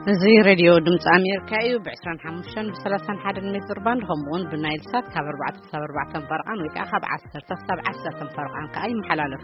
زي راديو دمت أمريكا ب25 ب31 متر باند همون بنايل سات ك4 فرقان ويك أخذ 10 فرقان كأي محلالف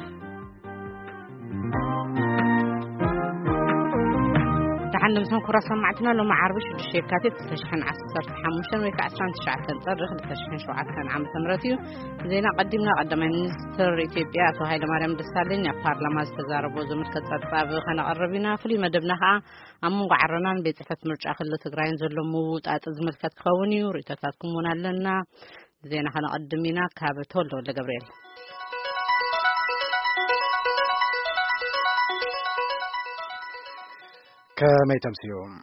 تحن مسون كراسة معتنا لو ما عربش الشركات تشحن 15 ويك 19 تنطرق تشحن شو عكن عام تمرتيو زينا قدمنا مينستر إثيوبيا تو هاي مريم دسالين يا بارلمان تزاربوا زمركة تصاب خنا قربنا في مدبناها أمو قعرنا بيتحت مرجع خلة تقرين زلوا موت أتزمركة كوني وريتاتكم ونالنا زينا خنا قدمنا كابتول ولا جبريل كما تمسيوم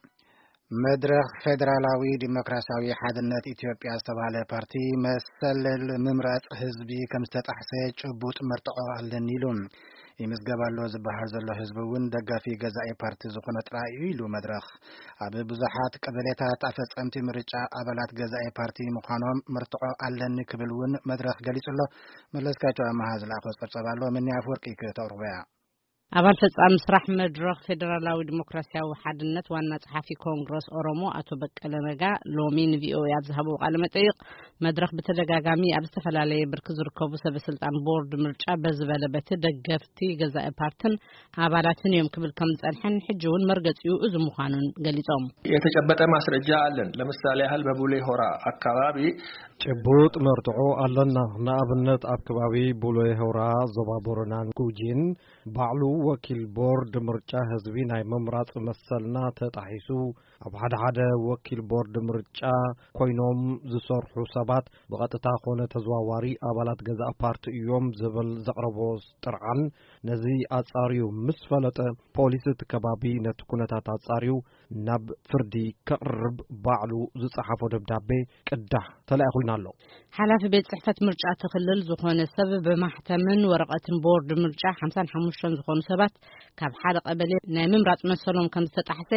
مدرخ فدرالاوي ديمقراطياوي حدنت إثيوبيا استباله بارتي مسل الممرات حزبي كم استطحسه ጭቡጥ مرتقو አለኒሉም ይምዝገባሎ ዝበሃል ዘሎ ህዝብውን ደጋፊ ገዛኢ ፓርቲ ዝኾነ ጥራይ ኢሉ መድረኽ ኣብ ብዙሓት ቀበሌታት ኣፈጸምቲ ምርጫ ኣባላት ገዛኢ ፓርቲ ምዃኖም መርትዖ ኣለኒ ክብልውን መድረኽ ገሊጹሎ መለስካቸው ኣማሃዝ ላኾ ጸብጸባሎ ምን ያፈወርቂ ከተርበያ أبل فصام مسرح مدرخ فدرالاوي ديمقراطياوي حدنت وانا صحافي كونغرس أورومو أتو بقل نجا لومين فيو يذهبوا على متيق مدرخ بتدغاغامي أبستفلالي بركز ركوب سبسلطان بورد مرجع بزبالة بتدغفتي جزاء بارتن أبالاتن يوم قبل كم صالحن حجون مرغصيو اذ مخانون غليصوم የተጨበጠ ማስረጃ አለን ለምሳሌ ያህል በቡሌ ሆራ አካባቢ ጭቡጥ መርትዖ አለና ናብነት አካባቢ ቡሌ ሆራ ዘባቦረናን ጉጂን ባዕሉ ወኪል ቦርድ ምርጫ ህዝቢ ናይ መምራጽ መሰልና ተጣሂሱ ኣብ ሓደ ወኪል ቦርድ ምርጫ ኮይኖም ዝሰርሑ ሰባት በቀጥታ ኾነ ተዘዋዋሪ አባላት ገዛ ፓርቲ እዮም ዝብል ዘቅርቦ ጥርዓን ነዚ አጻሪው ምስ ፈለጠ ፖሊስ ተከባቢ ነቲ ኩነታት አጻሪው ናብ ፍርዲ ከቅርብ ባዕሉ ዝጻሓፎ ደብዳቤ ቅዳሕ ተላእኹልናሎ ሓላፊ ቤት ጽሕፈት ምርጫ ተኽልል ዝኾነ ሰብ በማሕተምን ወረቐትን ቦርድ ምርጫ 55 ዝኾኑ ሰባት ካብ ሓደ ቀበሌ ናይ ምምራጽ መሰሎም ከም ዝተጣሕሰ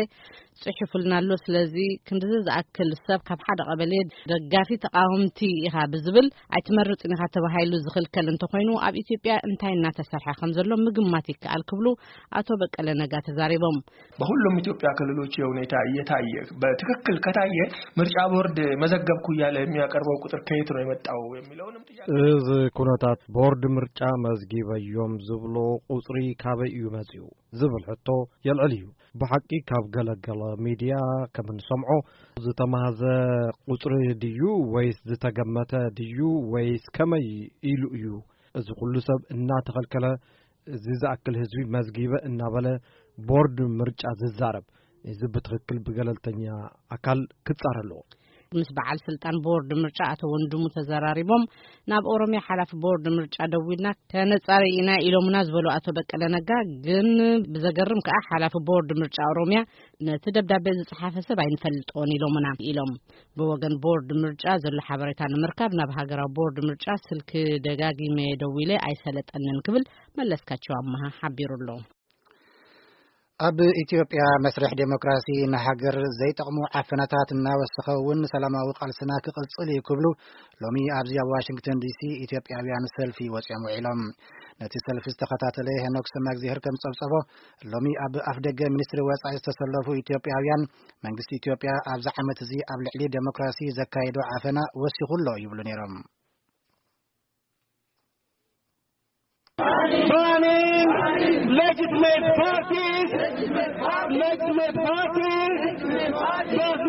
ጽሑፍልናሎ ስለዚ ክንድዚ ዝኣክል ሰብ ካብ ሓደ ቀበሌ ደጋፊ ተቃወምቲ ኢኻ ብዝብል ኣይትመርጽን ኢኻ ተባሂሉ ዝኽልከል እንተኾይኑ ኣብ ኢትዮጵያ እንታይ እናተሰርሐ ከም ዘሎ ምግማት ይከኣል ክብሉ አቶ በቀለ ነጋ ተዛሪቦም በሁሉም ኢትዮጵያ ክልሎች የሁኔታ እየታየ በትክክል ከታየ ምርጫ ቦርድ መዘገብኩ ያለ የሚያቀርበው ቁጥር ከየት ነው የመጣው የሚለውንም ጥያቄ እዚ ኩነታት ቦርድ ምርጫ መዝጊበዮም ዝብሎ ቁጽሪ ካበይ እዩ መጽኡ ዝብል ሕቶ የልዕልዩ በሐቂ ካብ ገለገለ ሚዲያ ከምንሰምዖ ዝተማዘ ቁጽሪ ድዩ ወይስ ዝተገመተ ድዩ ወይስ ከመይ ኢሉ እዩ እዚ ሁሉ ሰብ እናተኸልከለ እዚ ዝኣክል ህዝቢ መዝጊበ እናበለ ቦርድ ምርጫ ዝዛረብ እዚ ብትክክል ብገለልተኛ አካል ክጻረሎ ምስ በዓል ስልጣን ቦርድ ምርጫ አቶ ወንድሙ ተዘራሪቦም ናብ ኦሮሚያ ሓላፊ ቦርድ ምርጫ ደውልና ተነጻሪና ኢሎምና ዝበሉ አቶ በቀለ ነጋ ግን ብዘገርም ከኣ ሓላፊ ቦርድ ምርጫ ኦሮሚያ ነቲ ደብዳቤ ዝጽሓፈ ሰብ ኣይንፈልጦን ኢሎምና ኢሎም ብወገን ቦርድ ምርጫ ዘሎ ሓበሬታ ንምርካብ ናብ ሃገራዊ ቦርድ ምርጫ ስልክ ደጋጊመ ደውለ ኣይሰለጠንን ክብል መለስካቸው ኣማሃ ሓቢሩሎ ኣብ ኢትዮጵያ መስርሕ ዴሞክራሲ ንሃገር ዘይጠቕሙ ዓፈናታት እናወሰኸውን ሰላማዊ ቃልስና ክቅጽል ይክብሉ ሎሚ ኣብዚ ኣብ ዋሽንግተን ዲሲ ኢትዮጵያውያን ሰልፊ ወጽኦም ውዒሎም ነቲ ሰልፊ ዝተኸታተለ ሄኖክ ሰማግዜር ከም ጸብጸቦ ሎሚ ኣብ ኣፍደገ ሚኒስትሪ ወጻኢ ዝተሰለፉ ኢትዮጵያውያን መንግስቲ ኢትዮጵያ ኣብዚ ዓመት እዚ ኣብ ልዕሊ ዴሞክራሲ ዘካየዶ ዓፈና ወሲኹሎ ይብሉ ነይሮም legitimate parties does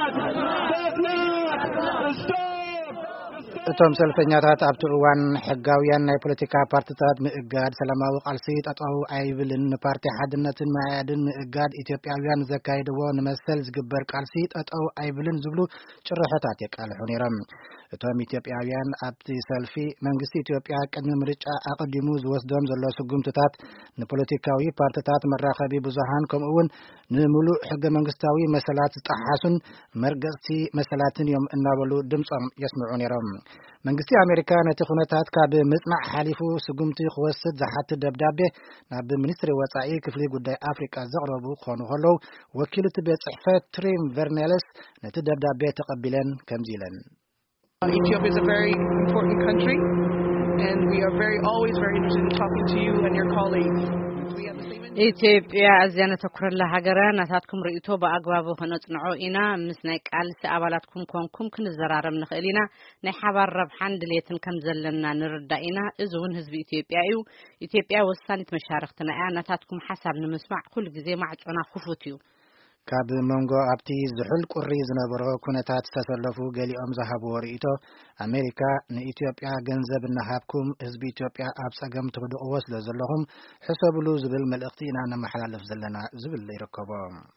not stop. እቶም ሰልፈኛታት ኣብቲ እዋን ሕጋውያን ናይ ፖለቲካ ፓርቲታት ምእጋድ ሰላማዊ ቃልሲ ጠጠው ኣይብልን ፓርቲ ሓድነትን ማያድን ምእጋድ ኢትዮጵያውያን ዘካይድዎ ንመሰል ዝግበር ቃልሲ ጠጠው ኣይብልን ዝብሉ ጭርሖታት የቃልሑ ነይሮም እቶም ኢትዮጵያውያን ኣብቲ ሰልፊ መንግስቲ ኢትዮጵያ ቅድሚ ምርጫ ኣቀዲሙ ዝወስዶም ዘሎ ስጉምትታት ንፖለቲካዊ ፓርቲታት መራኸቢ ብዙሃን ከምኡውን ንምሉእ ሕገ መንግስታዊ መሰላት ዝጣሓሱን መርገጽቲ መሰላትን እዮም እናበሉ ድምጾም የስምዑ ነይሮም መንግስቲ ኣሜሪካ ነቲ ኩነታት ካብ ምጽናዕ ሓሊፉ ስጉምቲ ክወስድ ዝሓትት ደብዳቤ ናብ ሚኒስትሪ ወጻኢ ክፍሊ ጉዳይ ኣፍሪቃ ዘቕረቡ ክኾኑ ከለዉ ወኪል እቲ ቤት ጽሕፈት ትሪም ቨርኔለስ ነቲ ደብዳቤ ተቐቢለን ከምዚ ኢለን Ethiopia is a very important country and we are always very interested in talking to you and your colleagues. We have the same ኢትዮጵያ አዝያነ ተኩረላ ሀገራ ናታትኩም ርእይቶ በአግባቡ ኸነጽንዖ ኢና ምስ ናይ ቃልሲ አባላትኩም ኮንኩም ክንዘራረብ ንኽእሊና ናይ ሓባር ረብሓን ድሌትን ከም ዘለና ንርዳእ ኢና እዙውን ህዝቢ ኢትዮጵያ እዩ ኢትዮጵያ ወሳኒት መሻርክትና እያ ናታትኩም ሓሳብ ንምስማዕ ኩሉ ግዜ ማዕጾና ክፉት እዩ ካብ መንጎ ኣብቲ ዝሑል ቁሪ ዝነበሮ ኩነታት ተሰለፉ ገሊኦም ዝሃብዎ ርእይቶ ኣሜሪካ ንኢትዮጵያ ገንዘብ እናሃብኩም ህዝቢ ኢትዮጵያ ኣብ ጸገም ትወድቕዎ ስለ ዘለኹም ሕሰብሉ ዝብል መልእኽቲ ኢና ነመሓላለፍ ዘለና ዝብል ይርከቦ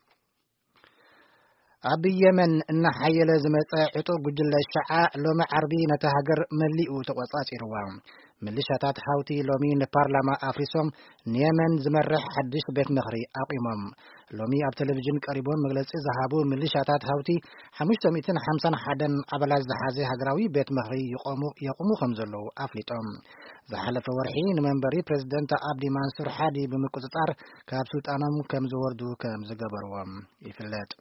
ኣብ የመን እናሓየለ ዝመጸ ዕጡቕ ጉጅለ ሸዓ ሎሚ ዓርቢ ነታ ሃገር መሊኡ ተቆጻጺርዋ ሚሊሻታት ሓውቲ ሎሚ ንፓርላማ ኣፍሪሶም ንየመን ዝመርሕ ሓድሽ ቤት ምኽሪ ኣቂሞም ሎሚ ኣብ ቴሌቪዥን ቀሪቦም መግለጺ ዝሃቡ ሚሊሻታት ሓውቲ 551 ኣባላት ዝሓዘ ሃገራዊ ቤት ምኽሪ የቁሙ ከም ዘለዉ ኣፍሊጦም ዝሓለፈ ወርሒ ንመንበሪ ፕሬዝደንት ኣብዲ ማንሱር ሓዲ ብምቁጽጻር ካብ ስልጣኖም ከም ዝወርዱ ከም ዝገበርዎም ይፍለጥ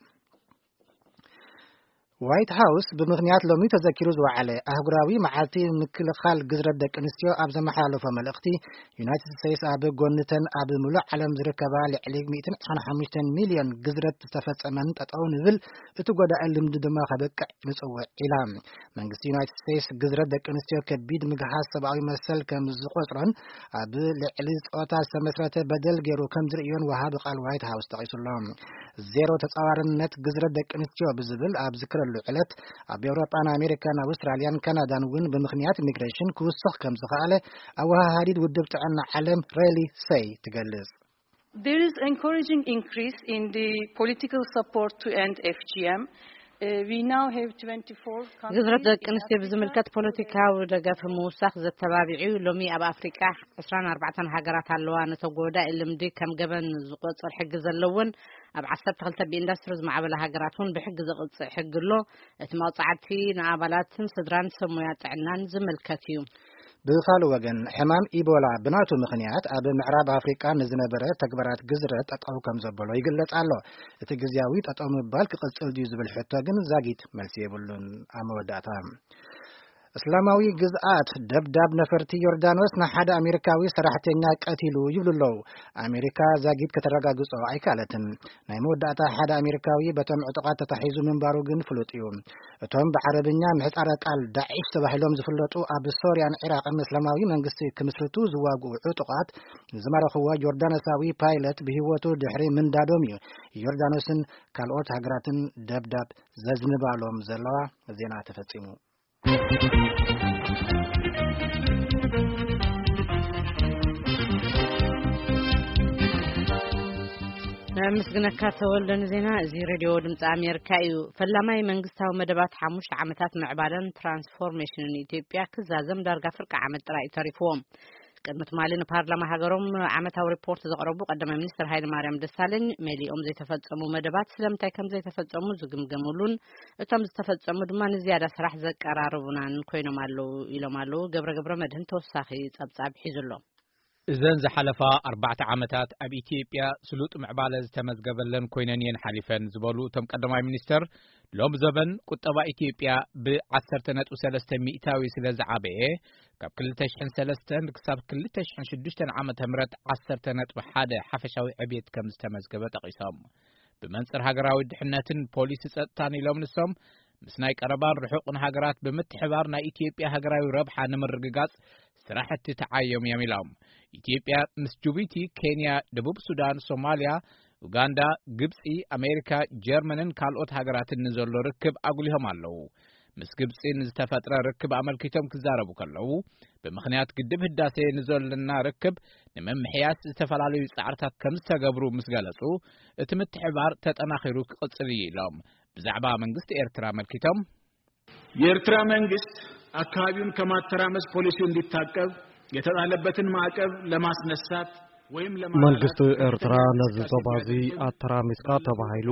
ዋይት ሃውስ ብምኽንያት ሎሚ ተዘኪሩ ዝወዓለ ኣህጉራዊ መዓልቲ ምክልኻል ግዝረት ደቂ ኣንስትዮ ኣብ ዘመሓላለፎ መልእኽቲ ዩናይትድ ስቴትስ ኣብ ጎንተን ኣብ ሙሉእ ዓለም ዝርከባ ልዕሊ 195 ሚልዮን ግዝረት ዝተፈጸመን ጠጠው ንብል እቲ ጎዳኢ ልምዲ ድማ ከበቅዕ ንጽውዕ ኢላ መንግስቲ ዩናይትድ ስቴትስ ግዝረት ደቂ ኣንስትዮ ከቢድ ምግሃዝ ሰብኣዊ መሰል ከም ዝቆጽሮን ኣብ ልዕሊ ጾታ ዝተመስረተ በደል ገይሩ ከም ዝርእዮን ወሃቢ ቃል ዋይት ሃውስ ጠቂሱሎም ዜሮ ተጻዋርነት ግዝረት ደቂ ኣንስትዮ ብዝብል ኣብ ዝክረ ዕለት ኣብ ኤውሮጳን ኣሜሪካን ኣውስትራልያን ካናዳን እውን ብምኽንያት ኢሚግሬሽን ክውስኽ ከም ዝኸኣለ ኣወሃሃዲድ ውድብ ጥዕና ዓለም ሬሊ ሰይ ትገልጽ There is encouraging increase in the political support to end FGM. We now have 24 countries. ግዝረት ደቂ ኣንስትዮ ብዝምልከት ፖለቲካዊ ደገፍ ምውሳኽ ዘተባቢዑ ሎሚ ኣብ ኣፍሪቃ 24 ሃገራት ኣለዋ ነተጎዳኢ ልምዲ ከም ገበን ዝቆጽር ሕጊ ዘለውን ኣብ 12 ብኢንዱስትሪ ዝማዕበለ ሃገራትን ብሕጊ ዘቕጽዕ ሕጊ ኣሎ እቲ መቕጻዕቲ ንኣባላትን ስድራን ሰሙያ ጥዕናን ዝምልከት እዩ ብኻልእ ወገን ሕማም ኢቦላ ብናቱ ምኽንያት ኣብ ምዕራብ ኣፍሪቃ ንዝነበረ ተግባራት ግዝረት ጠጠው ከም ዘበሎ ይግለጽ ኣሎ እቲ ግዝያዊ ጠጠው ምባል ክቕጽል ድዩ ዝብል ሕቶ ግን ዛጊት መልሲ የብሉን ኣብ መወዳእታ እስላማዊ ግዝኣት ደብዳብ ነፈርቲ ዮርዳኖስ ንሓደ ኣሜሪካዊ ሰራሕተኛ ቀቲሉ ይብሉለው ኣሜሪካ ዛጊት ከተረጋግጾ ኣይካለትን ናይ መወዳእታ ሓደ ኣሜሪካዊ በቶም ዕጡቃት ተታሒዙ ምንባሩ ግን ፍሉጥ እዩ እቶም ብዓረብኛ ምህጻረ ቃል ዳዒሽ ተባሂሎም ዝፍለጡ ኣብ ሶርያን ኢራቅን እስላማዊ መንግስቲ ክምስርቱ ዝዋግኡ ዕጡቃት ዝማረኽዎ ዮርዳኖሳዊ ፓይለት ብህይወቱ ድሕሪ ምንዳዶም እዩ ዮርዳኖስን ካልኦት ሃገራትን ደብዳብ ዘዝንባሎም ዘለዋ ዜና ተፈጺሙ ምስግነካ ተወልደን ዜና እዚ ሬድዮ ድምፂ ኣሜሪካ እዩ ፈላማይ መንግስታዊ መደባት 5 ዓመታት ምዕባለን ትራንስፎርሜሽንን ኢትዮጵያ ክዛዘም ዳርጋ ፍርቂ ዓመት ጥራይ ተሪፍዎም ቅድሚት ማልን ፓርላማ ሃገሮም ዓመታዊ ሪፖርት ዘቅረቡ ቀዳማይ ሚኒስትር ሃይለ ማርያም ደሳለኝ ሜሊኦም ዘይተፈጸሙ መደባት ስለምንታይ ከም ዘይተፈጸሙ ዝግምገሙሉን እቶም ዝተፈጸሙ ድማ ንዝያዳ ስራሕ ዘቀራርቡናን ኮይኖም ኣለዉ ኢሎም ኣለዉ ገብረ መድህን ተወሳኺ ጸብጻብ ሒዙሎም እዘን ዝሓለፋ 4 ዓመታት ኣብ ኢትዮጵያ ስሉጥ ምዕባለ ዝተመዝገበለን ኮይነን የን ሓሊፈን ዝበሉ እቶም ቀዳማይ ሚኒስትር ሎም ዘበን ቁጠባ ኢትዮጵያ ብ10.3 ሚእታዊ ስለ ዝዓበየ ካብ 2003 ክሳብ 2006 ዓመተ ምህረት 10.1 ሓፈሻዊ ዕብየት ከም ዝተመዝገበ ጠቂሶም ብመንጽር ሃገራዊ ድሕነትን ፖሊሲ ጸጥታን ኢሎም ንሶም ምስ ናይ ቀረባን ርሑቕን ሃገራት ብምትሕባር ናይ ኢትዮጵያ ሃገራዊ ረብሓ ንምርግጋጽ ስራሕቲ ተዓዮም የሚሎም ኢትዮጵያ ምስ ጅቡቲ ኬንያ ደቡብ ሱዳን ሶማሊያ ኡጋንዳ ግብጺ ኣሜሪካ ጀርመንን ካልኦት ሃገራትን ንዘሎ ርክብ አጉሊሆም ኣለዉ ምስ ግብጺን ዝተፈጥረ ርክብ ኣመልኪቶም ክዛረቡ ከለዉ ብምኽንያት ግድብ ህዳሴ ንዘለና ርክብ ንመምሕያስ ዝተፈላለዩ ጻዕርታት ከም ዝተገብሩ ምስ ገለጹ እቲ ምትሕባር ተጠናኺሩ ክቕጽል ኢሎም ብዛዕባ መንግስቲ ኤርትራ መልኪቶም የኤርትራ መንግስት አካባቢውን ከማተራመስ ፖሊሲው እንዲታቀብ የተጣለበትን ማዕቀብ ለማስነሳት ወይም መንግስቲ ኤርትራ ነዝጾባዚ አተራሚስካ ተባሂሉ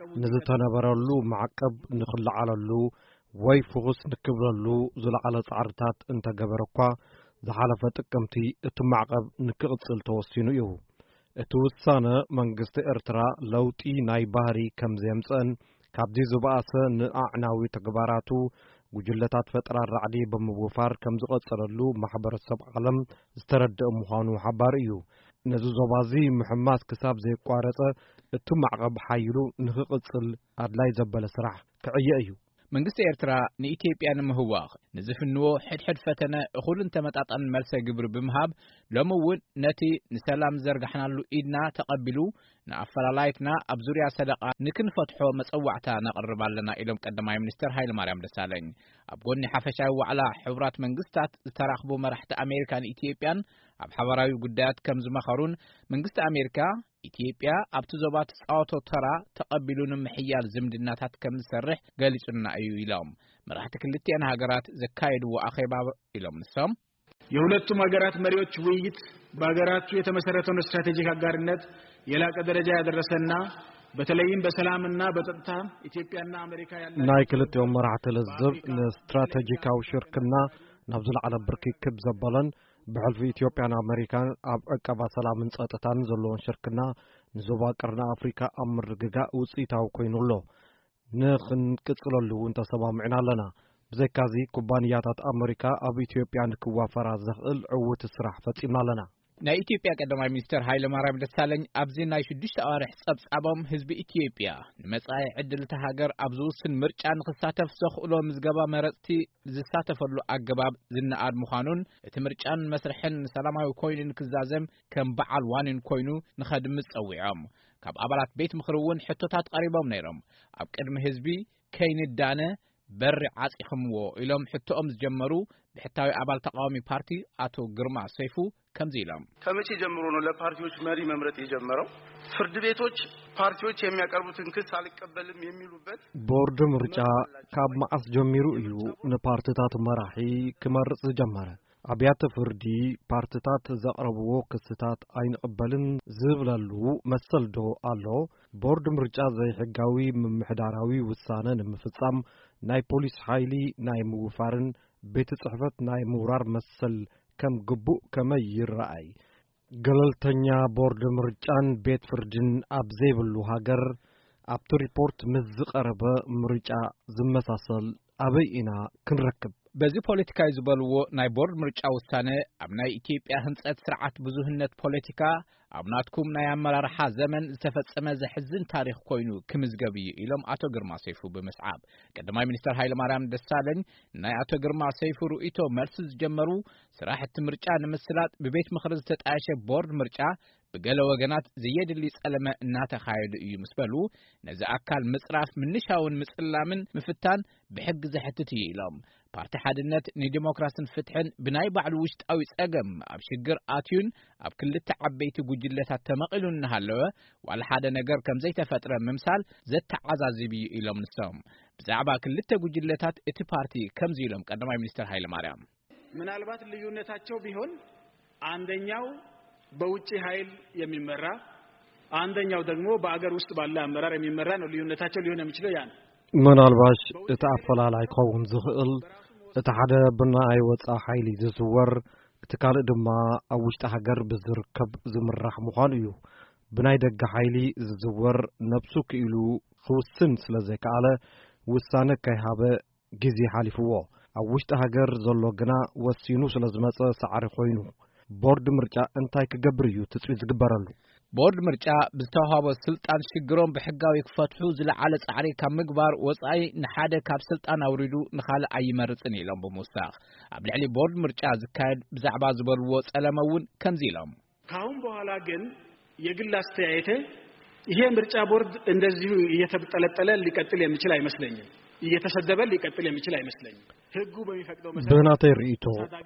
ንዝተነበረሉ ማዕቀብ ንኽልዓለሉ ወይ ፍኹስ ንክብለሉ ዝለዓለ ጻዕርታት እንተገበረኳ ዝሓለፈ ጥቅምቲ እቲ ማዕቀብ ንክቕጽል ተወሲኑ እዩ እቲ ውሳነ መንግስቲ ኤርትራ ለውጢ ናይ ባህሪ ከም ዘምጽን ካብዚ ዝበኣሰ ንኣዕናዊ ተግባራቱ ጉጅለታት ፈጠራ ራዕዲ ብምውፋር ከም ዝቐጸለሉ ማሕበረሰብ ዓለም ዝተረድእ ምዃኑ ሓባር እዩ نزوزوبازي محماس كساب زي قوارصة اتم معقب حايلو نخقصل أدلاي زبال سرح كعيئيو መንግስቲ ኤርትራ ንኢትዮጵያ ንምህዋኽ ንዝፍንዎ ሕድሕድ ፈተነ እኹልን ተመጣጣን መልሰ ግብሪ ብምሃብ ሎሚ እውን ነቲ ንሰላም ዘርጋሕናሉ ኢድና ተቐቢሉ ንኣፈላላይትና ኣብ ዙርያ ሰደቓ ንክንፈትሖ መፀዋዕታ ነቕርብ ኣለና ኢሎም ቀዳማይ ሚኒስትር ሃይለማርያም ደሳለኝ ኣብ ጎኒ ሓፈሻዊ ዋዕላ ሕቡራት መንግስታት ዝተራኽቡ መራሕቲ ኣሜሪካን ኢትዮጵያን ኣብ ሓበራዊ ጉዳያት ከም ዝመኸሩን መንግስቲ ኣሜሪካ ኢትዮጵያ ኣብቲ ዞባት ጻውቶ ተራ ተቐቢሉን ምሕያል ዝምድናታት ከም ዝሰርሕ ገሊጹና እዩ ኢሎም መራሕቲ ክልቲአን ሃገራት ዘካየድዎ አኼባ ኢሎም ንሶም የሁለቱም ሀገራት መሪዎች ውይይት በሀገራቱ የተመሰረተውን ስትራቴጂክ አጋርነት የላቀ ደረጃ ያደረሰና በተለይም በሰላምና በጸጥታ ኢትዮጵያና አሜሪካ ያለ ናይ ክልቲኦም መራሕቲ ለዝብ ለስትራቴጂካዊ ሽርክና ናብ ዝለዓለ ብርኪ ክብ ዘበለን بحلف إثيوبيا أمريكان أب أكبا سلام نصاتتان زلون شركنا نزوبا قرن أفريقيا أمر رجاء وصيتاو كوينولو نخن كتلولو انت سبا معنا لنا بزي كازي كوبانياتات أمريكا أب إثيوبيا نكوا فرازخ العوة السرح فتيمنا لنا ናይ ኢትዮጵያ ቀዳማይ ሚኒስትር ሃይለማርያም ደሳለኝ ኣብዚ ናይ 6 ኣዋርሕ ጸብጻቦም ህዝቢ ኢትዮጵያ ንመጻኢ ዕድል ተሃገር ኣብ ዝውስን ምርጫ ንኽሳተፍ ዘኽእሎ ምዝገባ መረጽቲ ዝሳተፈሉ ኣገባብ ዝነኣድ ምዃኑን እቲ ምርጫን መስርሕን ሰላማዊ ኮይኑን ክዛዘም ከም በዓል ዋንን ኮይኑ ንኸድምጽ ጸዊዖም ካብ ኣባላት ቤት ምኽሪ እውን ሕቶታት ቀሪቦም ነይሮም ኣብ ቅድሚ ህዝቢ ከይንዳነ በሪ ዓጺኽምዎ ኢሎም ሕቶኦም ዝጀመሩ ብሕታዊ አባል ተቃዋሚ ፓርቲ አቶ ግርማ ሰይፉ ከምዚ ኢሎም ከመቼ ጀምሮ ነው ለፓርቲዎች መሪ መምረጥ የጀመረው ፍርድ ቤቶች ፓርቲዎች የሚያቀርቡትን ክስ አልቀበልም የሚሉበት ቦርድ ምርጫ ካብ ማዓስ ጀሚሩ እዩ ንፓርቲታት መራሒ ክመርጽ ጀመረ አብያተ ፍርዲ ፓርቲታት ዘቅረብዎ ክስታት አይንቀበልን ዝብላሉ መሰልዶ አሎ ቦርድ ምርጫ ዘይሕጋዊ ምምሕዳራዊ ውሳነ ንምፍጻም ናይ ፖሊስ ኃይሊ ናይ ምውፋርን ቤት ጽሕፈት ናይ ምውራር መሰል ከም ግቡእ ከመይ ይረአይ ገለልተኛ ቦርድ ምርጫን ቤት ፍርድን ኣብ ዘይብሉ ሃገር ኣብቲ ሪፖርት ምዝቀረበ ምርጫ ዝመሳሰል አበይ ኢና ክንረክብ በዚህ ፖለቲካዊ ዝበልዎ ናይ ቦርድ ምርጫ ውሳነ ኣብ ናይ ኢትዮጵያ ህንጸት ስርዓት ብዙህነት ፖለቲካ ኣብናትኩም ናይ አመራርሓ ዘመን ዝተፈጸመ ዘሕዝን ታሪኽ ኮይኑ ክምዝገብ እዩ ኢሎም አቶ ግርማ ሰይፉ በመስዓብ ቀዳማይ ሚኒስትር ሃይለማርያም ደሳለኝ ናይ አቶ ግርማ ሰይፉ ሩኢቶ መልስ ዝጀመሩ ስራሕቲ ምርጫ ንምስላጥ በቤት ምኽሪ ዝተጣየሸ ቦርድ ምርጫ በገለ ወገናት ዘየድሊ ጸለመ እናተኻየዱ እዩ ምስበሉ ነዚ አካል ምጽራፍ ምንሻውን ምጽላምን ምፍታን ብሕግ ዘሕትት እዩ ኢሎም ፓርቲ ሓድነት ንዲሞክራሲን ፍትሕን ብናይ ባዕሉ ውሽጣዊ ጸገም ኣብ ሽግር ኣትዩን ኣብ ክልተ ዓበይቲ ጉጅለታት ተመቂሉን እናሃለወ ዋላ ሓደ ነገር ከም ዘይተፈጥረ ምምሳል ዘተዓዛዝብ እዩ ኢሎም ንሶም ብዛዕባ ክልተ ጉጅለታት እቲ ፓርቲ ከምዚ ኢሎም ቀዳማይ ሚኒስትር ሃይለማርያም ምናልባት ልዩነታቸው ቢሆን አንደኛው በውጪ ኃይል የሚመራ አንደኛው ደግሞ በአገር ውስጥ ባለ አመራር የሚመራ ነው ልዩነታቸው ሊሆን የሚችለው ያን ምናልባሽ እተአፈላላይ ከውን ዝኽእል እቲ ሓደ ብናይ ወፃ ኃይሊ ዝዝወር እቲ ካልእ ድማ ኣብ ውሽጢ ሃገር ብዝርከብ ዝምራሕ ምዃኑ እዩ ብናይ ደገ ኃይሊ ዝዝወር ነብሱ ክኢሉ ክውስን ስለዘይከኣለ ውሳነ ከይሃበ ግዜ ሓሊፍዎ ኣብ ውሽጢ ሃገር ዘሎ ግና ወሲኑ ስለዝመፀ ሰዓሪ ኮይኑ ቦርድ ምርጫ እንታይ ክገብር እዩ ትጽቢት ዝግበረሉ ቦርድ ምርጫ ብዝተዋሃቦ ስልጣን ሽግሮም ብሕጋዊ ክፈትሑ ዝለዓለ ጻዕሪ ካብ ምግባር ወጻኢ ንሓደ ካብ ስልጣን አውሪዱ ንኻልእ ኣይመርጽን ኢሎም ብምውሳኽ ኣብ ልዕሊ ቦርድ ምርጫ ዝካየድ ብዛዕባ ዝበልዎ ጸለመውን ከምዚ ኢሎም ካሁን በኋላ ግን የግል አስተያየቴ ይሄ ምርጫ ቦርድ እንደዚሁ እየተጠለጠለ ሊቀጥል የሚችል አይመስለኝም እየተሰደበ ሊቀጥል የሚችል አይመስለኝም ህጉ በሚፈቅደው መሰረት በናተ ሪኢቶ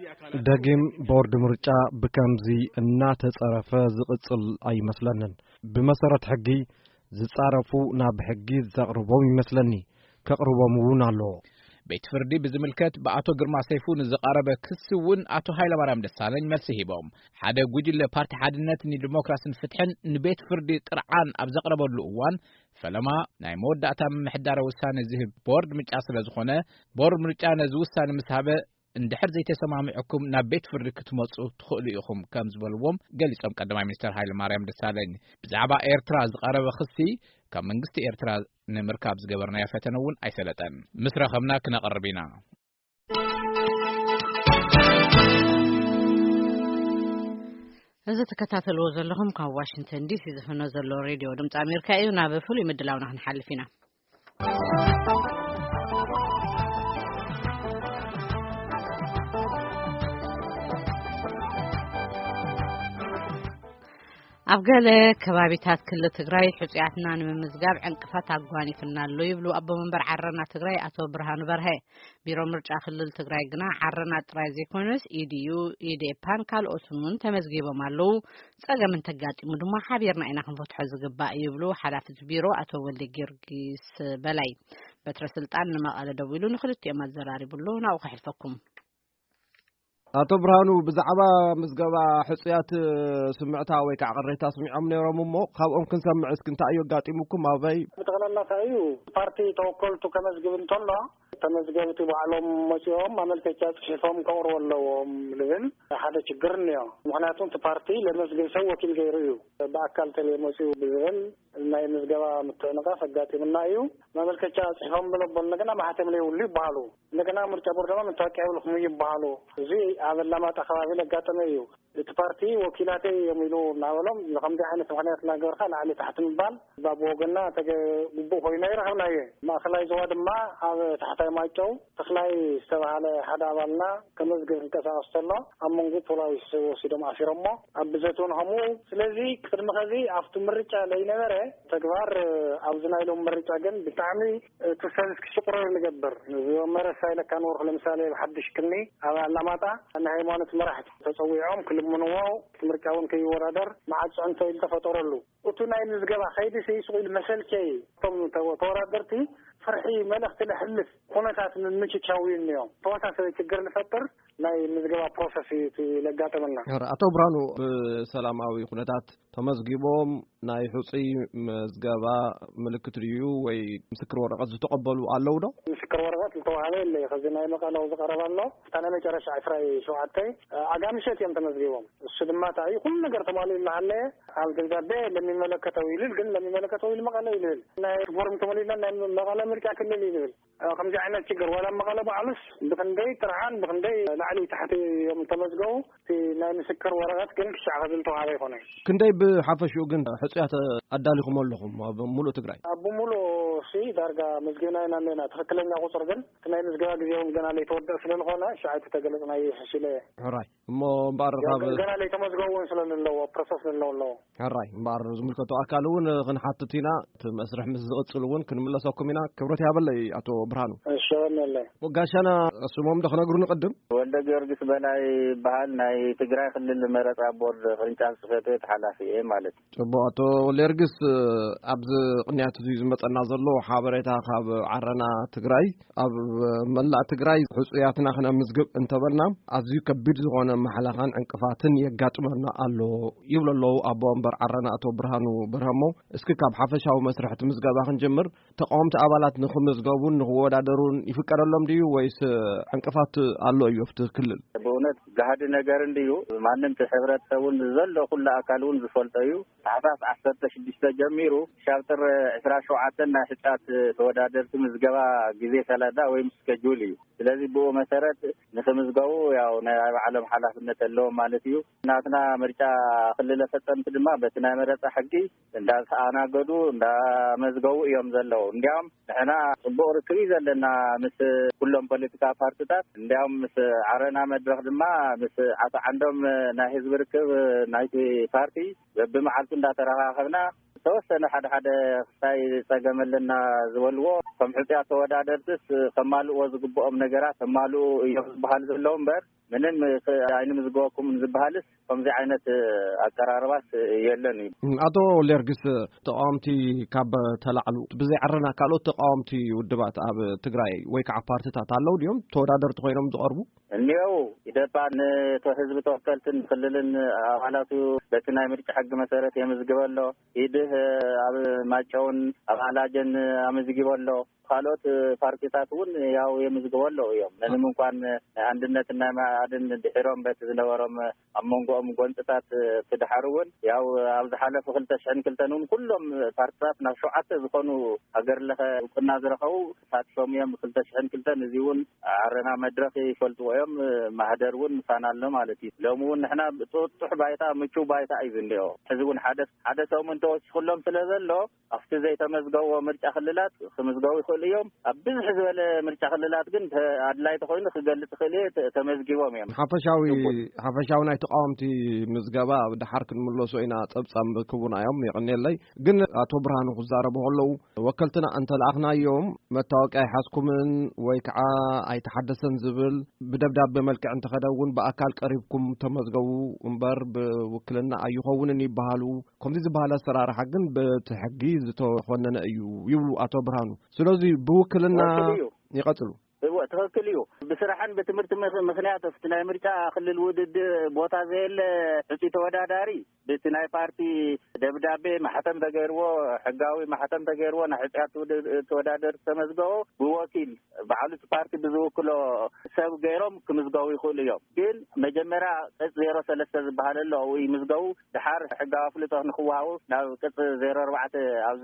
ዳግም ቦርድ ምርጫ በከምዚ እና ተጸረፈ ዝቅጽል አይመስለንን በመሰረት ሕጊ ዝጻረፉ ናብ ሕጊ ዘቅርቦም ይመስለኒ ከቅርቦምውን አሎ ቤት ፍርዲ ብዝምልከት በአቶ ግርማ ሰይፉ ንዝቀረበ ክስውን አቶ ሃይለማርያም ደሳለኝ መልስ ሂቦም ሓደ ጉጅለ ፓርቲ ሓድነት ንዲሞክራሲን ፍትሕን ንቤት ፍርዲ ጥርዓን ኣብ ዘቅረበሉ እዋን ፈለማ ናይ መወዳእታ ምሕዳር ውሳነ ዝህብ ቦርድ ምርጫ ስለዝኾነ ቦርድ ምርጫ ነዚ ውሳነ ምስሃበ እንድሕር ዘይተሰማምዕኩም ናብ ቤት ፍርዲ ክትመጹ ትኽእሉ ኢኹም ከም ዝበልዎም ገሊጾም ቀዳማይ ሚኒስትር ሃይለማርያም ደሳለኝ ብዛዕባ ኤርትራ ዝቀረበ ክሲ ካብ መንግስቲ ኤርትራ ንምርካብ ዝገበርናዮ ፈተነ እውን ኣይሰለጠን ምስ ረኸብና ክነቕርብ ኢና إذا تكتاتلوا زلهم كان واشنطن دي سي زفنا زلوا راديو دمت أمريكا إيونا بفلو يمدلاونا هنحلفينا أبقى كبابيتات كل تجري حسياتنا نمزجاب عنقفات عقواني فينا اللي يبلو أبو منبر عرنا تجري أتو برهان برهي بيرو مرجع خلل تجري جنا عرنا ترايزي كونس إيديو إيدي بانكال أسمون تمزجيبه مالو سأجا من تجاتي مدوما حبيرنا إنا خنفوت حزق بقى يبلو حلافة بيرو أتو ولي جرجيس بلاي بترسلت عن ما قال دويلو نخلت يوم الزراري بلونا وخحفكم أتو برهانو بزعبا مزقبا حسيات سمعتها ويكع قريتها سمعهم نيرهم مو خابهم كن سمع اسكن تايو قاطيمكم ما باي متغلى الله تايو بارتي توكلتو كمزقب انتولا تمزقبتي بعلم مسيهم عمل كيكات شفهم كور والله لبن هذا شجرنيا معناتهم تبارتي لمزقب سوى كل غيريو بأكلت اللي مسيو بزبن ما مزقبا متنقا فقاتي من نايو عمل كيكات شفهم بلبن نقنا ما حتملي ولي بحالو نقنا مرتبور دما متوقع ولخمي بحالو زي هذا لما تخرابي لقاتميو البارتي وكيلاتي يميلو ناولم لقم دي حين سبحانه ناقر خال علي تحت البال باب وقلنا تجبو هنا يرحمنا ما خلاي زواد ما تحت ما يجو تخلاي سبع على حدا بالنا كمزق انكسر أصلا أم نقول ولا يسوي سيدهم عشرة أبزتون همو سلزي كتر مخزي أفتو مرجع لينا غيره تجوار أبزنا لهم مرجع جن بتعمي تسلس كشكر نجبر مرة سائل كانوا روح لمثال حدش كني على لماتا أن هي مانت مرحت تسويهم كل منواو مركاون كي ورادر ما عادش أنت يلتفتور له وتناي نزجع خيدي سيسوي المثل كي ثم توردرتي فرحي ملخ تلحلف هنا كانت من مشي تشاوين اليوم توسع تقدر نفطر لا نزجع بروسس في لقاته منا أتو برانو سلاماوي خناتات تمزجيبهم ناي حصي مزجبا ملكة ريو ومسكر ورقات تقبلوا على لوده مسكر ورقات التوالي اللي خزينا مقالة وذكر الله أنا ما جرش عفراي شو عتي عجام شيء يوم تمزجيبهم السدمات عي كل نقر تمالي اللي عليه على الجذابة لمن ملكة طويل الجن لمن ملكة طويل مقالة يليل ناي فورم تمالي لنا مقالة مرجع كل يليل كم جعنا تجر ولا مقالة بعلش بخندي ترعان بخندي لعلي تحت يوم تمزجوا في ناي مسكر ورقات كل شعب التوالي هنا كندي بحفش يوجن حسيات أدالكم لهم مولو تجري أبو مولو شيء درجة مزجنا لنا تخلينا قصر جن كنا مزجنا اليوم جنا اللي تودع فلان هنا شعب تجلسنا يحشله هراي ما بعرف جنا اللي تمزجوا فلان اللو process اللو هراي بعرف زملكتو أكلون غن حطتينا مسرح مزقصلون كن ملا ساكمينا كبرتي هبلي أتو برهانو إن الله وقاشنا سموم دخلنا قرون قدم ولا جورجس بلاي بحال ناي تجري خلي المرات عبور فرنجان صفاتي حلافي إيه مالت شبو أتو ليرجس أبز قنيات زيز متنا زلو حابريتها خاب عرنا تجري أب ملا تجري حسياتنا خنا مزقب انتبرنا أزيو كبير زغنا محلقان انقفاتن يقاتمنا قالو يبلو الله أبو أمبر عرنا أتو برهانو برهمو اسكي كاب حفشة ومسرح تمزقب آخن جمر تقومت أبالات نخم مزقبون نخو ودادرون يفكر اللهم ديو ويس انقفات قالو يفت كلل بونت جهاد نجارن ديو مانن تحبرت تون زل كل أكلون بفلتيو عفاف أحسن تشديد جميرو شاطر إسراء شوعاتنا حتات تودادر تمزقبا جزء ثلاثة ويمسكجولي الذي بو مسارات نخمزقو ياو نعلم حلافنا اللهم مالتيو ناتنا مرجع خلل فتن تدما بتنا مرتا حقي ندا أنا قدو ندا مزقو يوم زلوا نديم إحنا بور كريزة لنا مس كلهم بوليتيكا بارتيات نديم مس عرنا مدرخ دما مس عندهم ناهز بركب نايتي بارتي بمعرفة ندا تراها توسنا حد ساي سجملنا زولو كم حتى تودادرتس كمالو وزقبهم نجارات كمالو يبحال زلهم بر منن عين مزقوكم زبحالس كم زي عينة القرارات يلني أتو ليرجس تقامتي كاب تلعلو بزي عرنا كالو تقامتي ودبات أب تجري ويكع بارتيات تعلو اليوم تودادرت غيرهم تقربو اليوم إذا بعد تحزب توكلتن خللن حالاتو بتنا مرج حق مسارات يمزقبلو إيده ماجون علاجن أمزقبلو ካልኦት ፓርቲታቱን ያው የምዝገበለው እዮም ምንም እንኳን አንድነትና ማዕድን ድሕሮም በት ዝነበሮም አመንጎም ጎንጥታት ተደሓሩን ያው ኣብዚ ሓለፈ 2002 ኩሎም ፓርቲታት ናብ 7 ዝኾኑ ሃገር ለኸ እውቅና ዝረኸቡ ተሳትፎም እዮም 2002 እዚውን ዓረና መድረኽ ይፈልጥዎም ማህደርውን ሳናሎ ማለት እዩ ሎምውን ንሕና ጥጡሕ ባይታ ምቹ ባይታ እዩ ዝንዲኦ ሕዝቡን ሓደ ሰሙን ተወሲኹሎም ስለዘሎ ኣብቲ ዘይተመዝገቡ ምርጫ ክልላት ክምዝገቡ ይኽእሉ እዮም ኣብ ብዙሕ ዝበለ ምርጫ ክልላት ግን ኣድላይቲ ኮይኑ ክገልጽ ክእል ተመዝጊቦም እዮም ሓፈሻዊ ናይ ተቃወምቲ ምዝገባ ድሓር ክንምለሶ ኢና ፀብጻም ክቡና እዮም ይቕኒለይ ግን ኣቶ ብርሃኑ ክዛረቡ ከለዉ ወከልትና እንተለኣኽናዮም መታወቂያ ይሓዝኩምን ወይ ከዓ ኣይተሓደሰን ዝብል ብደብዳቤ መልክዕ እንተኸደውን ብኣካል ቀሪብኩም ተመዝገቡ እምበር ብውክልና ኣይኸውንን ይበሃሉ ከምዚ ዝበሃለ ኣሰራርሓ ግን በቲ ሕጊ ዝተኾነነ እዩ ይብሉ ኣቶ ብርሃኑ ስለዚ ብውክልና ይቐጽሉ ትክክል እዩ ብስራሕን በትምህርቲ ምክንያት ኣብቲ ናይ ምርጫ ክልል ውድድር ቦታ ዘየለ ሕጂ ተወዳዳሪ በቲ ናይ ፓርቲ ደብዳቤ ማሕተም ተገይርዎ ሕጋዊ ማሕተም ተገይርዎ ናይ ሕጫት ተወዳደር ተመዝገቦ ብወኪል ባዕሉ ፓርቲ ብዝውክሎ ሰብ ገይሮም ክምዝገቡ ይኽእሉ እዮም ግን መጀመርያ ቅጽ 03 ዝበሃል ኣሎ ወይ ምዝገቡ ድሓር ሕጋዊ ፍልጦ ንኽወሃቡ ናብ ቅጽ 04 ኣብዚ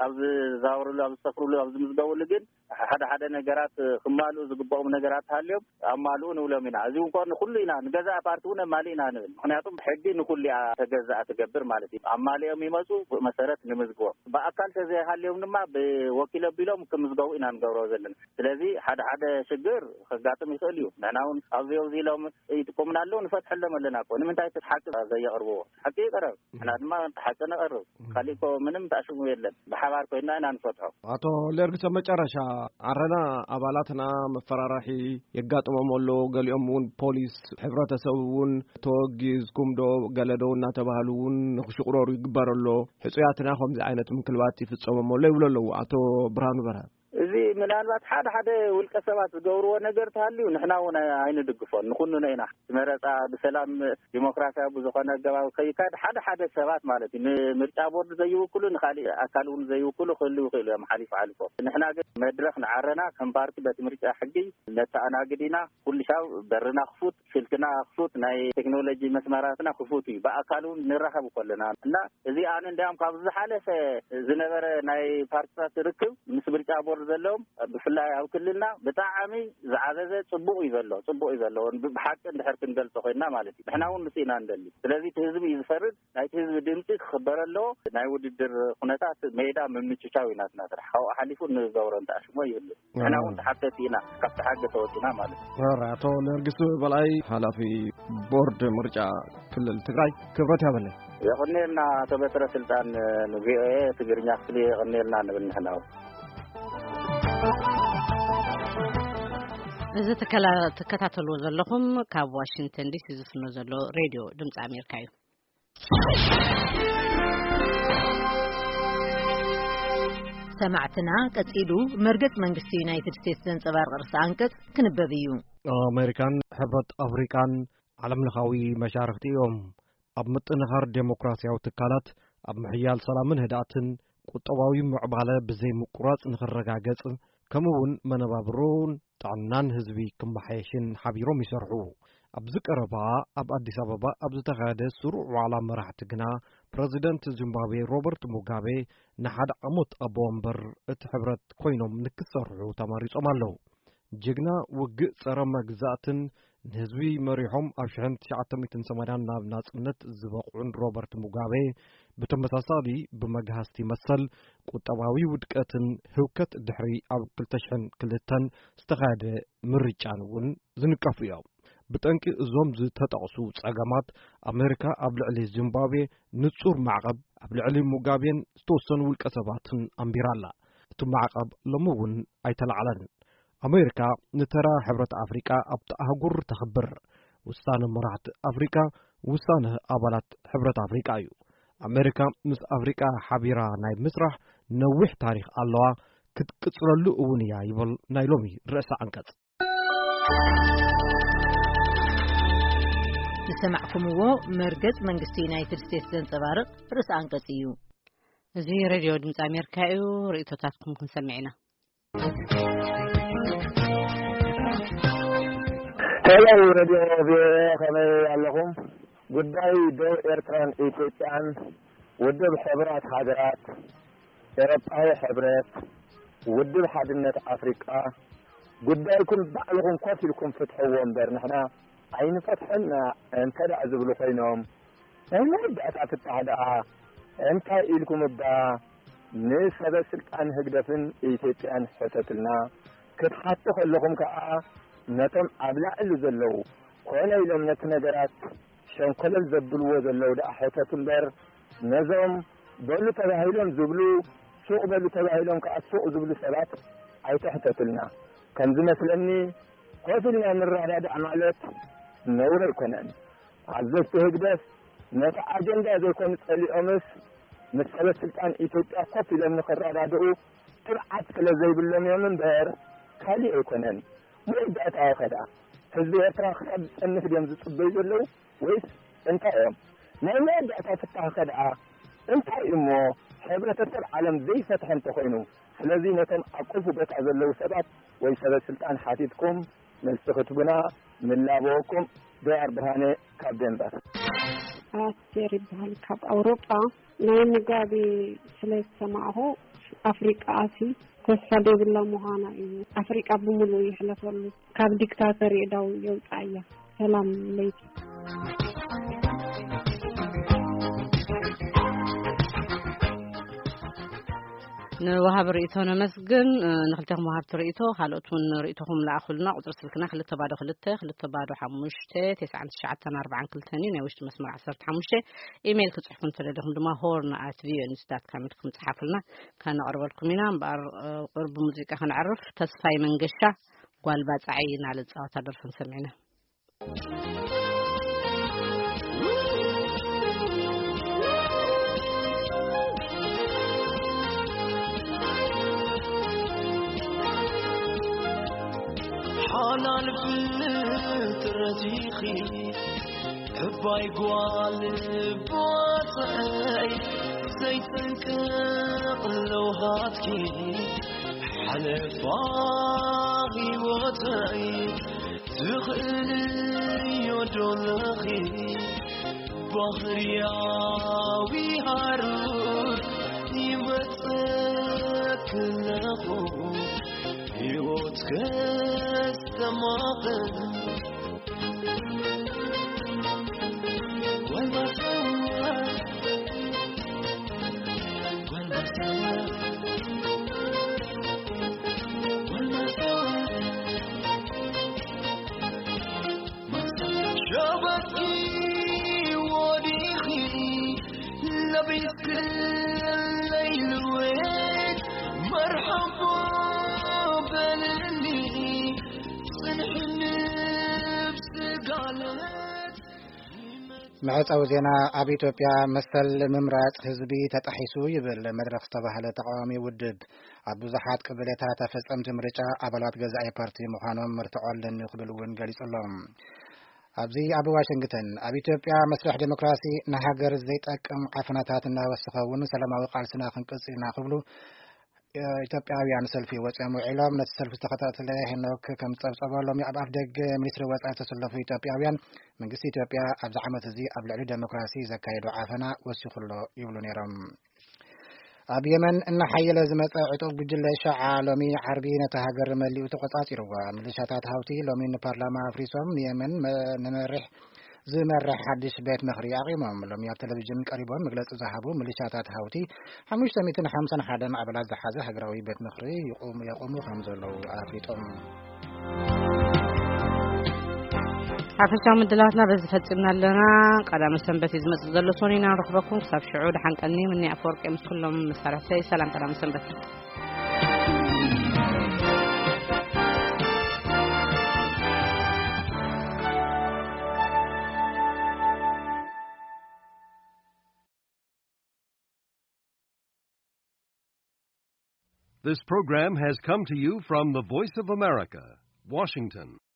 ዛውሩሉ ኣብዚ ሰፍሩሉ ኣብዚ ምዝገቡሉ ግን ሓደ ነገራት ማሉ ዝግባኦም ነገራት ሃልዮም ኣማሉ ንብሎም ኢና እዚ እንኳን ኩሉ ኢና ንገዛእ ፓርቲ እውን ማሊና ንብል ምክንያቱም ሕጊ ንኩሉ ተገዛእ ትገብር ማለት እዩ ኣማሊኦም ይመፁ መሰረት ንምዝግቦም በኣካል ተዘይሃልዮም ድማ ብወኪል ኣቢሎም ክምዝገቡ ኢና ንገብሮ ዘለና ስለዚ ሓደ ሽግር ከጋጥም ይኽእል እዩ ንሕና እውን ኣብዚ ኢሎም ይጥቁምና ኣለዉ ንፈትሐሎም ኣለና እኮ ንምንታይ ሓቂ ዘየቕርብዎ ሓቂ ይቐርብ ንሕና ድማ ሓቂ ነቐርብ ካሊእ እኮ ምንም ተኣሽሙ የለን ብሓባር ኮይና ኢና ንፈትሖ ኣቶ ለርግሰ መጨረሻ ዓረና ኣባላትና መፈራራሒ የጋጥሞም ኣሎ ገሊኦም እውን ፖሊስ ሕብረተሰብ እውን ተወጊዝኩም ዶ ገለዶ እናተባሃሉ እውን ንኽሽቕረሩ ይግበር ኣሎ ሕፁያትና ከምዚ ዓይነት ምክልባት ይፍጸሞም ኣሎ ይብሉ ኣለዉ ኣቶ ብርሃኑ በርሀ እዚ ምናልባት ሓደ ውልቀ ሰባት ዝገብርዎ ነገር ተሃልዩ ንሕና እውን ኣይንድግፎን ንኹንነ ኢና መረፃ ብሰላም ዲሞክራሲያዊ ብዝኾነ ገባብ ከይካድ ሓደ ሰባት ማለት እዩ ንምርጫ ቦርድ ዘይውክሉ ንኻሊእ ኣካል እውን ዘይውክሉ ክህልው ይኽእሉ እዮም ሓሊፉ ንሕና ግን መድረኽ ንዓረና ከም ፓርቲ በቲ ምርጫ ሕጊ ነተኣናግዲና ኩሉ ሻብ በርና ክፉት ስልክና ክፉት ናይ ቴክኖሎጂ መስመራትና ክፉት እዩ ብኣካል እውን ንራኸብ ከለና እና እዚ ኣነ እንዲያም ካብ ዝሓለፈ ዝነበረ ናይ ፓርቲታት ርክብ ምስ ምርጫ ቦርድ ዘለዎም ብፍላይ ኣብ ክልልና ብጣዕሚ ዝዓዘዘ ጽቡቕ እዩ ዘሎ ብሓቂ እንድሕር ክንገልጾ ኮይና ማለት እዩ ንሕና እውን ንስኢና እንደሊ ስለዚ እቲ ህዝቢ እዩ ዝፈርድ ናይቲ ህዝቢ ድምፂ ክኽበር ኣለዎ ናይ ውድድር ኩነታት ሜዳ ምምችቻው ኢና ስራሕ ካብኡ ሓሊፉ ንገብሮ እንተኣሽሞ ይህሉ ንሕና እውን ተሓተቲ ኢና ካብቲ ሓቂ ተወፂና ማለት እዩ ኣቶ ነርግስ በላይ ሓላፊ ቦርድ ምርጫ ክልል ትግራይ ክብረት ያበለይ የቕኒልና ኣቶ በትረ ስልጣን ንቪኦኤ ትግርኛ ክፍሊ የቕኒልና ንብል ንሕና እዚ ተከታተልዎ ዘለኹም ካብ ዋሽንግተን ዲሲ ዝፍኖ ዘሎ ሬድዮ ድምፂ ኣሜሪካ እዩ ሰማዕትና ቀፂሉ መርገጽ መንግስቲ ዩናይትድ ስቴትስ ዘንጸባርቕ ርእሰ አንቀጽ ክንበብ እዩ ኣሜሪካን ሕብረት ኣፍሪካን ዓለምለኻዊ መሻርክቲ እዮም ኣብ ምጥንኻር ዴሞክራሲያዊ ትካላት ኣብ ምሕያል ሰላምን ህድኣትን ቁጠባዊ ምዕባለ ብዘይ ምቁራጽ ንኽረጋገጽ ከምኡውን መነባብሮን ጥዕናን ህዝቢ ክመሓየሽን ሓቢሮም ይሰርሑ ኣብዚ ቀረባ ኣብ ኣዲስ ኣበባ ኣብ ዝተኻየደ ስሩዕ ዋዕላ መራሕቲ ግና ፕረዚደንት ዚምባብዌ ሮበርት ሙጋቤ ንሓደ ዓመት ኣብ ወንበር እቲ ሕብረት ኮይኖም ንክሰርሑ ተመሪጾም ኣለዉ ጅግና ውግእ ጸረ መግዛእትን ንህዝቢ መሪሖም ኣብ 1980 ናብ ናጽነት ዝበቕዑን ሮበርት ሙጋቤ ብተመሳሳሊ ብመግሃስቲ መሰል ቁጠባዊ ውድቀትን ህውከት ድሕሪ ኣብ 2002 ዝተኻየደ ምርጫን እውን ዝንቀፉ እዮም ብጠንቂ እዞም ዝተጠቕሱ ጸገማት ኣሜሪካ ኣብ ልዕሊ ዚምባብዌ ንጹር ማዕቐብ ኣብ ልዕሊ ሙጋቤን ዝተወሰኑ ውልቀ ሰባትን ኣንቢራላ እቲ ማዕቐብ ሎሚ እውን ኣይተላዕለን ኣሜሪካ ንተራ ሕብረት ኣፍሪቃ ኣብቲ ኣህጉር ተኽብር ውሳነ መራሕቲ ኣፍሪቃ ውሳነ ኣባላት ሕብረት ኣፍሪቃ እዩ ኣሜሪካ ምስ ኣፍሪቃ ሓቢራ ናይ ምስራሕ ነዊሕ ታሪኽ ኣለዋ ክትቅጽለሉ እውን እያ ይብል ናይ ሎሚ ርእሰ አንቀጽ ዝሰማዕኩምዎ መርገጽ መንግስቲ ዩናይትድ ስቴትስ ዘንጸባርቕ ርእሰ አንቀጽ እዩ እዚ ሬድዮ ድምፂ ኣሜሪካ እዩ ርእቶታትኩም ክንሰምዕ ኢና ሄሎ ሬዲዮ ከመይ ያለኹም ጉዳይ ደው ኤርትራን ኢትዮጵያን ውድብ ሕብራት ሃገራት ኤሮፓዊ ሕብረት ውድብ ሓድነት ኣፍሪቃ ጉዳይኩም ባዕልኩም ኮፍ ኢልኩም ፍትሕዎ እምበር ንሕና ኣይንፈትሐና እንተዳኣ ዝብሉ ኮይኖም ናይ መወዳእታ ፍታሕ ደኣ እንታይ ኢልኩም እባ ንሰበ ስልጣን ህግደፍን ኢትዮጵያን ሕተትልና ክትሓቱ ከለኹም ከዓ ነቶም ኣብ ላዕሊ ዘለው ኮነ ኢሎም ነቲ ነገራት ሸንኮለል ዘብልዎ ዘለው ደኣ ሕተት እምበር ነዞም በሉ ተባሂሎም ዝብሉ ሱቕ በሉ ተባሂሎም ከዓ ሱቕ ዝብሉ ሰባት ኣይተሕተትልና ከም ዝመስለኒ ኮፍ ኢልና ንረዳዳእ ማለት ነውር ኣይኮነን ዓዘዝቲ ህግደፍ ነቲ ኣጀንዳ ዘይኮኑ ፀሊኦምስ ምስ ሰበ ስልጣን ኢትዮጵያ ኮፍ ኢሎም ንኽረዳድኡ ስርዓት ስለ ዘይብሎም እዮም እምበር ካሊእ ኣይኮነን መወዳእታ ኸዳ ህዝቢ ኤርትራ ክሳብ ዝፀንሕ ድዮም ዝፅበዩ ዘለው ወይስ እንታይ እዮም ናይ መወዳእታ ፍታሕ ኸድኣ እንታይ እሞ ሕብረተሰብ ዓለም ዘይፈትሐ እንተኮይኑ ስለዚ ነቶም ኣብ ቁልፊ ቦታ ዘለው ሰባት ወይ ሰበ ስልጣን ሓቲትኩም መልሲ ክትቡና ንላበወኩም ዶያር ብርሃነ ካብ ደንበር ኣስቴር ይበሃል ካብ ኣውሮጳ ናይ ምጋቢ ስለ ዝሰማዕኹ ኣፍሪቃ ኣሲ ተስፋ ደይብላ ምዃና እዩ ኣፍሪቃ ብምሉእ ይሕለፈሉ ካብ ዲክታተር የዳው የውፃ እያ ሰላም ለይቲ نوهاب رئيتو نمسجن نخلتهم وهاب رئيتو خالتون رئيتهم لأخلنا قدر سلكنا خلت بادو حمشته 9 كل تانين وش مسمع 10 حمشته إيميل كتصحفون تلدهم دما horn@vnews.com تصحفلنا كان أقرب لكم هنا قرب موسيقى هنعرف تصفي من قشة قلبات عين على الصوت هذا فنسمعنا حنان بترتيخي باي قوال بوصعي زيتنك لو هاتكي حلفاغي وطعي تخلي يدولخي بحرياوي هارور يبتك لخو يوتك استماطن وما سوى وما سوى وما سوى شبكي وريخي لبيك الليل ويك مرحبا معت أو زينا أبي توبيا مثل ممرات حزبي تتحيسو يبل مدرخ تباهل تقوامي ودب أبو زحات قبلتها تفسم تمرجع أبلات جزائي بارتي مخانم مرتعال لن يقبلون جالس اللهم أبزي أبو واشنطن أبي توبيا مسرح ديمقراسي نهاجر زيت أكم عفناتاتنا وسخون سلام وقال سنا خنقصنا قبلو ኢትዮጵያውያን ሰልፊ ወጽሙ ኢሎም ነቲ ሰልፊ ተኸታተለ ሄኖክ ከም ጸብጸበሎም ኣብ ደገ ሚኒስትሪ ወጻኢ ተሰለፉ ኢትዮጵያውያን መንግስቲ ኢትዮጵያ ኣብዚ ዓመት እዚ ኣብ ልዕሊ ዴሞክራሲ ዘካየዱ ዓፈና ወሲኹሎ ይብሉ ነይሮም ኣብ የመን እናሓየለ ዝመፀ ዕጡቅ ጉጅለ ሻዓ ሎሚ ዓርቢ ነቲ ሃገር መሊኡ ተቆጻጺርዋ ሚሊሻታት ሃውቲ ሎሚ ንፓርላማ ኣፍሪሶም የመን ንመርሕ زمرح حدش بيت مخري عقيمهم لم ياب تلفزيون قريبون مجلس زهابو ميليشيات هاوتي 550 حدا عبلات زحازه هجراوي بيت مخري يقوموا خمزلو عافيتهم عفشام مدلاتنا بز فتمنا لنا قدام السنبت يزمت زلسونينا نرخبكم صاب شعود حنقني مني افورق امس كلهم مسارتي سلام قدام السنبت This program has come to you from the Voice of America, Washington.